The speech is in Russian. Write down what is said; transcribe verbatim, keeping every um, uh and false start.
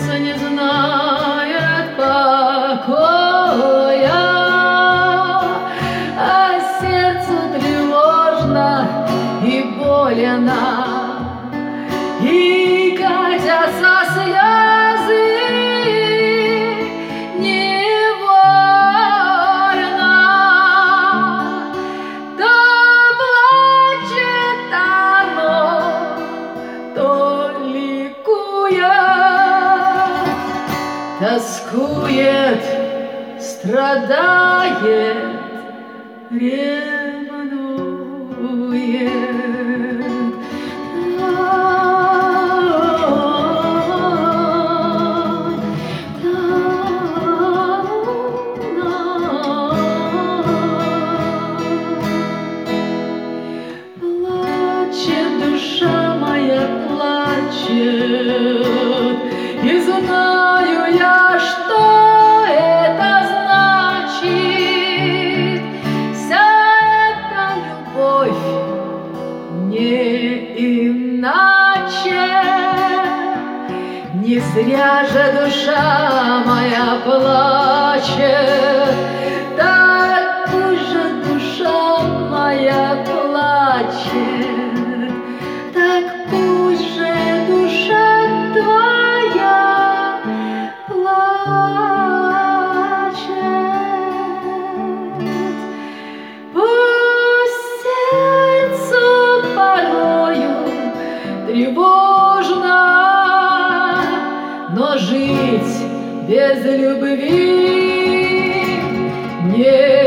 сердце не знает покоя, а сердцу тревожно и больно, и катятся слезы невольно. То плачет оно, то ликует, тоскует, страдает, ревнует. Плачет душа моя, плачет, и знаю я, что это значит. Вся эта любовь не иначе. Не зря же душа моя плачет, так же душа моя плачет, так пусть же душа твоя плачет. Пусть сердцу порою тревожно, но жить без любви не